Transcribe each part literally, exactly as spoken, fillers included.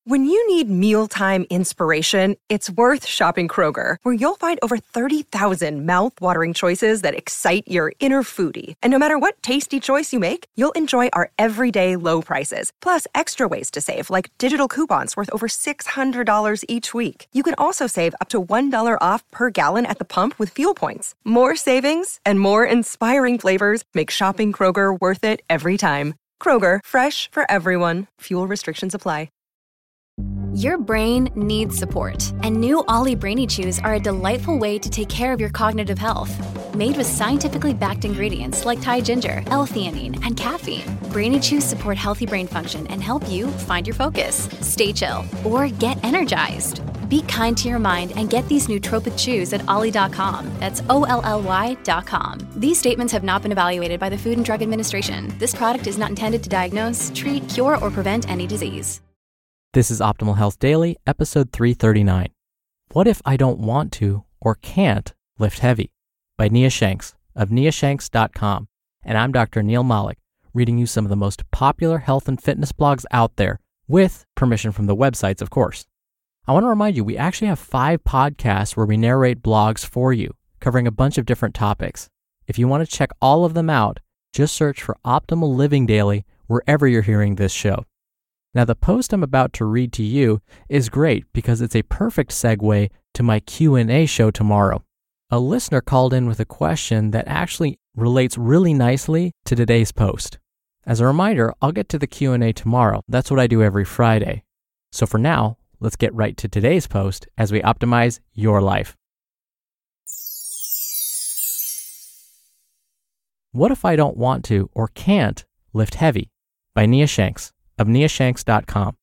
When you need mealtime inspiration, it's worth shopping Kroger, where you'll find over thirty thousand mouth-watering choices that excite your inner foodie. And no matter what tasty choice you make, you'll enjoy our everyday low prices, plus extra ways to save, like digital coupons worth over six hundred dollars each week. You can also save up to one dollar off per gallon at the pump with fuel points. More savings and more inspiring flavors make shopping Kroger worth it every time. Kroger, fresh for everyone. Fuel restrictions apply. Your brain needs support, and new Ollie Brainy Chews are a delightful way to take care of your cognitive health. Made with scientifically backed ingredients like Thai ginger, L-theanine, and caffeine, Brainy Chews support healthy brain function and help you find your focus, stay chill, or get energized. Be kind to your mind and get these nootropic chews at ollie dot com. That's O L L Y dot com. These statements have not been evaluated by the Food and Drug Administration. This product is not intended to diagnose, treat, cure, or prevent any disease. This is Optimal Health Daily, episode three thirty-nine. What if I don't want to or can't lift heavy? By Nia Shanks of nia shanks dot com. And I'm Doctor Neil Malik, reading you some of the most popular health and fitness blogs out there, with permission from the websites, of course. I want to remind you, we actually have five podcasts where we narrate blogs for you, covering a bunch of different topics. If you want to check all of them out, just search for Optimal Living Daily wherever you're hearing this show. Now, the post I'm about to read to you is great because it's a perfect segue to my Q and A show tomorrow. A listener called in with a question that actually relates really nicely to today's post. As a reminder, I'll get to the Q and A tomorrow. That's what I do every Friday. So for now, let's get right to today's post as we optimize your life. What if I don't want to or can't lift heavy? By Nia Shanks of nia shanks dot com.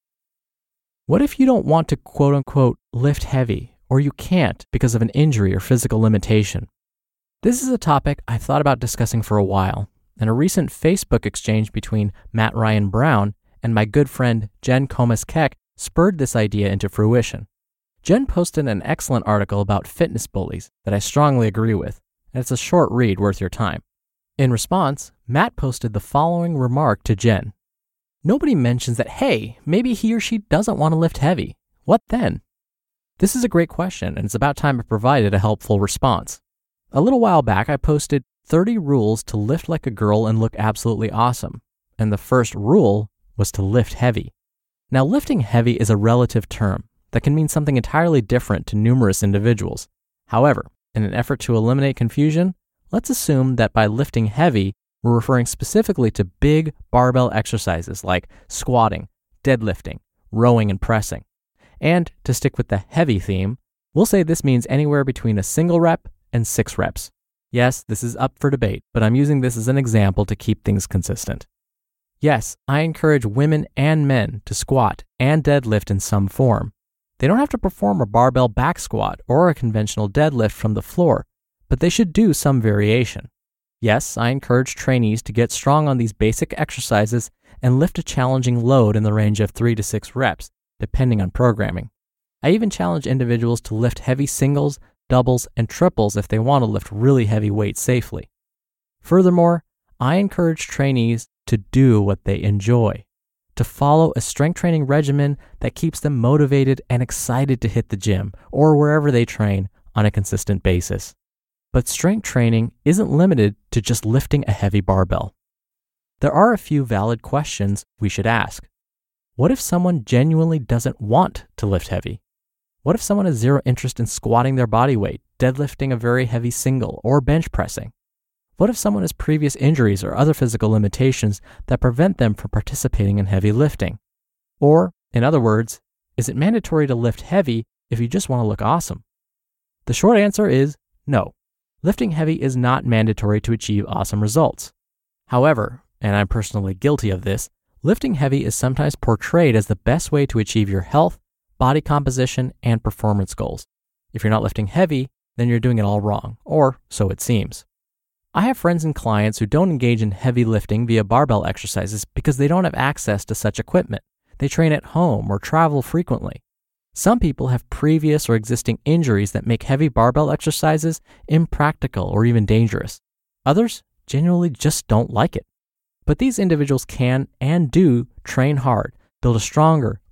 What if you don't want to quote-unquote lift heavy, or you can't because of an injury or physical limitation? This is a topic I've thought about discussing for a while, and a recent Facebook exchange between Matt Ryan Brown and my good friend Jen Comas-Keck spurred this idea into fruition. Jen posted an excellent article about fitness bullies that I strongly agree with, and it's a short read worth your time. In response, Matt posted the following remark to Jen. Nobody mentions that, hey, maybe he or she doesn't want to lift heavy. What then? This is a great question, and it's about time I provided a helpful response. A little while back, I posted thirty rules to lift like a girl and look absolutely awesome. And the first rule was to lift heavy. Now, lifting heavy is a relative term that can mean something entirely different to numerous individuals. However, in an effort to eliminate confusion, let's assume that by lifting heavy, we're referring specifically to big barbell exercises like squatting, deadlifting, rowing, and pressing. And to stick with the heavy theme, we'll say this means anywhere between a single rep and six reps. Yes, this is up for debate, but I'm using this as an example to keep things consistent. Yes, I encourage women and men to squat and deadlift in some form. They don't have to perform a barbell back squat or a conventional deadlift from the floor, but they should do some variation. Yes, I encourage trainees to get strong on these basic exercises and lift a challenging load in the range of three to six reps, depending on programming. I even challenge individuals to lift heavy singles, doubles, and triples if they want to lift really heavy weights safely. Furthermore, I encourage trainees to do what they enjoy, to follow a strength training regimen that keeps them motivated and excited to hit the gym or wherever they train on a consistent basis. But strength training isn't limited to just lifting a heavy barbell. There are a few valid questions we should ask. What if someone genuinely doesn't want to lift heavy? What if someone has zero interest in squatting their body weight, deadlifting a very heavy single, or bench pressing? What if someone has previous injuries or other physical limitations that prevent them from participating in heavy lifting? Or, in other words, is it mandatory to lift heavy if you just want to look awesome? The short answer is no. Lifting heavy is not mandatory to achieve awesome results. However, and I'm personally guilty of this, lifting heavy is sometimes portrayed as the best way to achieve your health, body composition, and performance goals. If you're not lifting heavy, then you're doing it all wrong, or so it seems. I have friends and clients who don't engage in heavy lifting via barbell exercises because they don't have access to such equipment. They train at home or travel frequently. Some people have previous or existing injuries that make heavy barbell exercises impractical or even dangerous. Others genuinely just don't like it. But these individuals can and do train hard, build a stronger,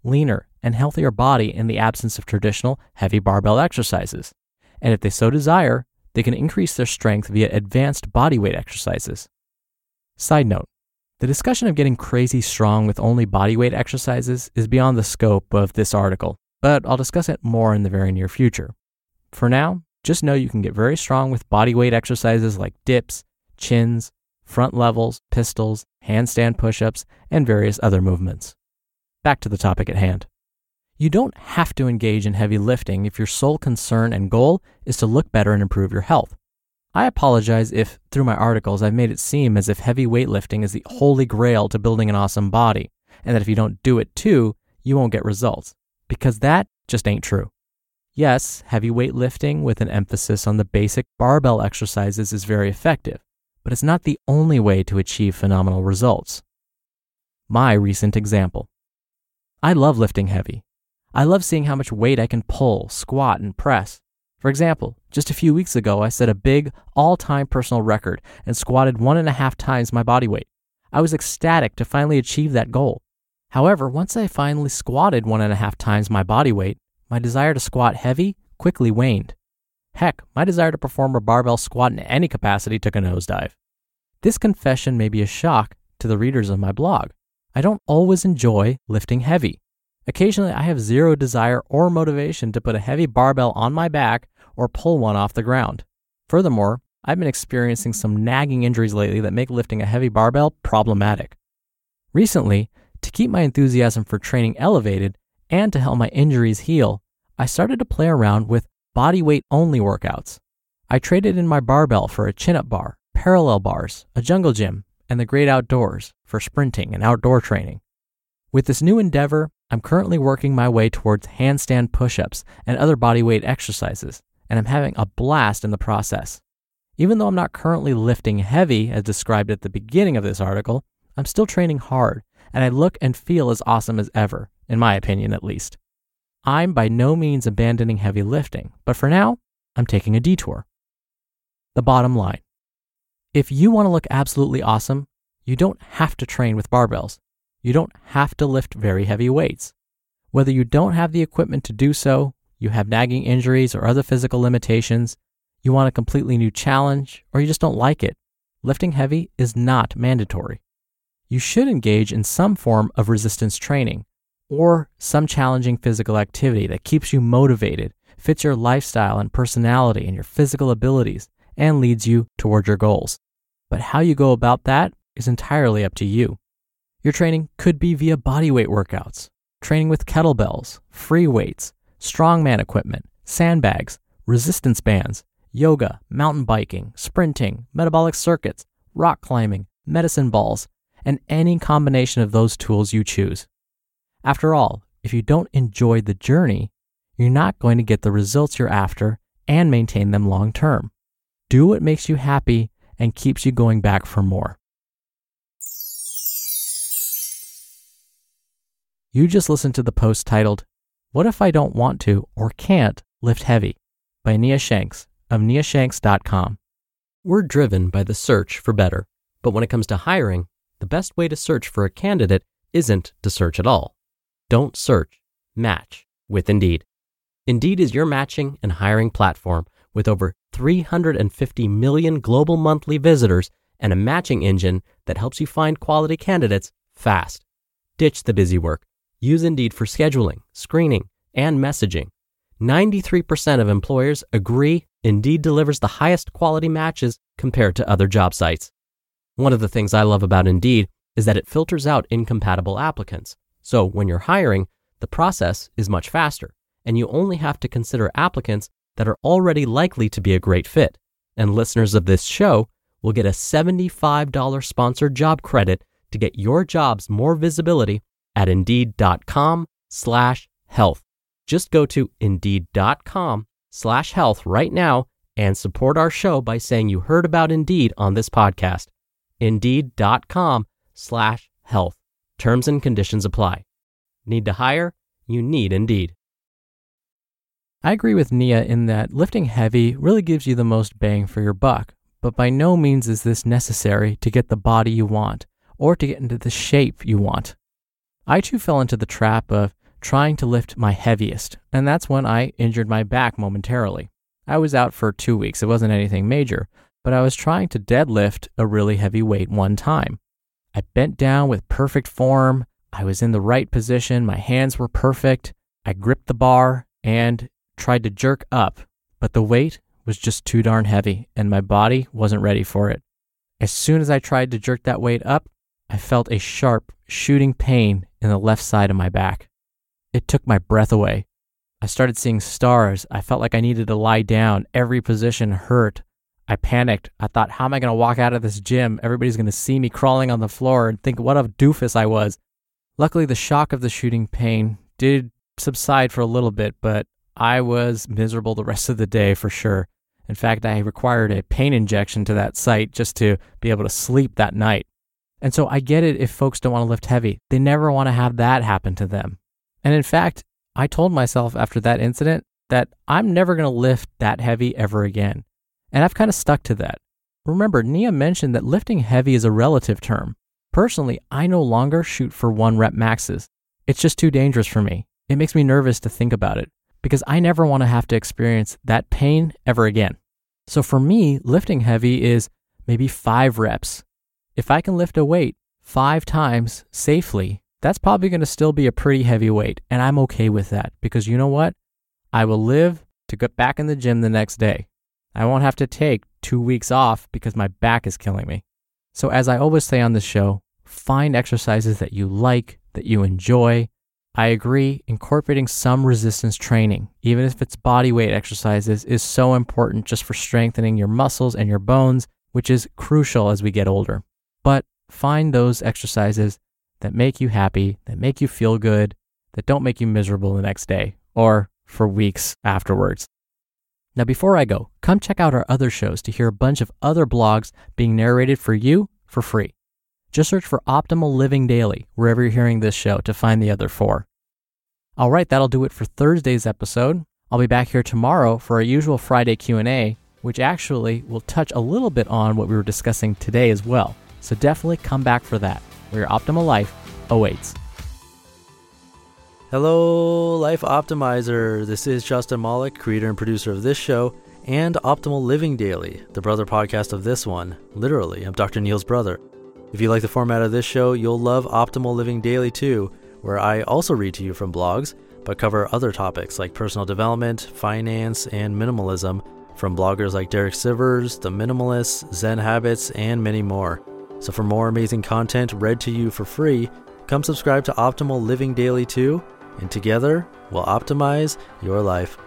leaner, and healthier body in the absence of traditional heavy barbell exercises. And if they so desire, they can increase their strength via advanced bodyweight exercises. Side note, the discussion of getting crazy strong with only bodyweight exercises is beyond the scope of this article, but I'll discuss it more in the very near future. For now, just know you can get very strong with bodyweight exercises like dips, chins, front levels, pistols, handstand push-ups, and various other movements. Back to the topic at hand. You don't have to engage in heavy lifting if your sole concern and goal is to look better and improve your health. I apologize if, through my articles, I've made it seem as if heavy weightlifting is the holy grail to building an awesome body, and that if you don't do it too, you won't get results, because that just ain't true. Yes, heavy weightlifting with an emphasis on the basic barbell exercises is very effective, but it's not the only way to achieve phenomenal results. My recent example. I love lifting heavy. I love seeing how much weight I can pull, squat, and press. For example, just a few weeks ago, I set a big, all-time personal record and squatted one and a half times my body weight. I was ecstatic to finally achieve that goal. However, once I finally squatted one and a half times my body weight, my desire to squat heavy quickly waned. Heck, my desire to perform a barbell squat in any capacity took a nosedive. This confession may be a shock to the readers of my blog. I don't always enjoy lifting heavy. Occasionally, I have zero desire or motivation to put a heavy barbell on my back or pull one off the ground. Furthermore, I've been experiencing some nagging injuries lately that make lifting a heavy barbell problematic. Recently, to keep my enthusiasm for training elevated and to help my injuries heal, I started to play around with body weight only workouts. I traded in my barbell for a chin-up bar, parallel bars, a jungle gym, and the great outdoors for sprinting and outdoor training. With this new endeavor, I'm currently working my way towards handstand push-ups and other bodyweight exercises, and I'm having a blast in the process. Even though I'm not currently lifting heavy as described at the beginning of this article, I'm still training hard, and I look and feel as awesome as ever, in my opinion at least. I'm by no means abandoning heavy lifting, but for now, I'm taking a detour. The bottom line. If you want to look absolutely awesome, you don't have to train with barbells. You don't have to lift very heavy weights. Whether you don't have the equipment to do so, you have nagging injuries or other physical limitations, you want a completely new challenge, or you just don't like it, lifting heavy is not mandatory. You should engage in some form of resistance training or some challenging physical activity that keeps you motivated, fits your lifestyle and personality and your physical abilities, and leads you toward your goals. But how you go about that is entirely up to you. Your training could be via bodyweight workouts, training with kettlebells, free weights, strongman equipment, sandbags, resistance bands, yoga, mountain biking, sprinting, metabolic circuits, rock climbing, medicine balls, and any combination of those tools you choose. After all, if you don't enjoy the journey, you're not going to get the results you're after and maintain them long term. Do what makes you happy and keeps you going back for more. You just listened to the post titled, What If I Don't Want to or Can't Lift Heavy? By Nia Shanks of nia shanks dot com. We're driven by the search for better, but when it comes to hiring, the best way to search for a candidate isn't to search at all. Don't search, match with Indeed. Indeed is your matching and hiring platform with over three hundred fifty million global monthly visitors and a matching engine that helps you find quality candidates fast. Ditch the busy work. Use Indeed for scheduling, screening, and messaging. ninety-three percent of employers agree Indeed delivers the highest quality matches compared to other job sites. One of the things I love about Indeed is that it filters out incompatible applicants. So when you're hiring, the process is much faster, and you only have to consider applicants that are already likely to be a great fit. And listeners of this show will get a seventy-five dollars sponsored job credit to get your jobs more visibility at indeed.com slash health. Just go to indeed.com slash health right now and support our show by saying you heard about Indeed on this podcast. Indeed.com slash health. Terms and conditions apply. Need to hire? You need Indeed. I agree with Nia in that lifting heavy really gives you the most bang for your buck, but by no means is this necessary to get the body you want or to get into the shape you want. I too fell into the trap of trying to lift my heaviest, and that's when I injured my back momentarily. I was out for two weeks. It wasn't anything major, but I was trying to deadlift a really heavy weight one time. I bent down with perfect form. I was in the right position. My hands were perfect. I gripped the bar and tried to jerk up, but the weight was just too darn heavy and my body wasn't ready for it. As soon as I tried to jerk that weight up, I felt a sharp, shooting pain in the left side of my back. It took my breath away. I started seeing stars. I felt like I needed to lie down. Every position hurt. I panicked. I thought, how am I going to walk out of this gym? Everybody's going to see me crawling on the floor and think what a doofus I was. Luckily, the shock of the shooting pain did subside for a little bit, but I was miserable the rest of the day for sure. In fact, I required a pain injection to that site just to be able to sleep that night. And so I get it if folks don't want to lift heavy. They never want to have that happen to them. And in fact, I told myself after that incident that I'm never going to lift that heavy ever again. And I've kind of stuck to that. Remember, Nia mentioned that lifting heavy is a relative term. Personally, I no longer shoot for one rep maxes. It's just too dangerous for me. It makes me nervous to think about it because I never want to have to experience that pain ever again. So for me, lifting heavy is maybe five reps. If I can lift a weight five times safely, that's probably going to still be a pretty heavy weight. And I'm okay with that because you know what? I will live to get back in the gym the next day. I won't have to take two weeks off because my back is killing me. So as I always say on this show, find exercises that you like, that you enjoy. I agree, incorporating some resistance training, even if it's body weight exercises, is so important just for strengthening your muscles and your bones, which is crucial as we get older. But find those exercises that make you happy, that make you feel good, that don't make you miserable the next day or for weeks afterwards. Now, before I go, come check out our other shows to hear a bunch of other blogs being narrated for you for free. Just search for Optimal Living Daily wherever you're hearing this show to find the other four. All right, that'll do it for Thursday's episode. I'll be back here tomorrow for our usual Friday Q and A, which actually will touch a little bit on what we were discussing today as well. So definitely come back for that, where your optimal life awaits. Hello, Life Optimizer. This is Justin Malik, creator and producer of this show and Optimal Living Daily, the brother podcast of this one. Literally, I'm Doctor Neil's brother. If you like the format of this show, you'll love Optimal Living Daily too, where I also read to you from blogs, but cover other topics like personal development, finance, and minimalism from bloggers like Derek Sivers, The Minimalists, Zen Habits, and many more. So for more amazing content read to you for free, come subscribe to Optimal Living Daily too, and together we'll optimize your life.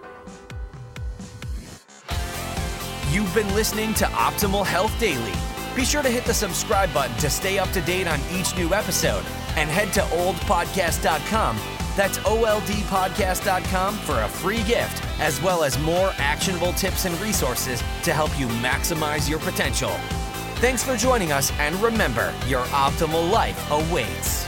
You've been listening to Optimal Health Daily. Be sure to hit the subscribe button to stay up to date on each new episode, and head to old podcast dot com. That's O L D podcast dot com for a free gift, as well as more actionable tips and resources to help you maximize your potential. Thanks for joining us, and remember, your optimal life awaits.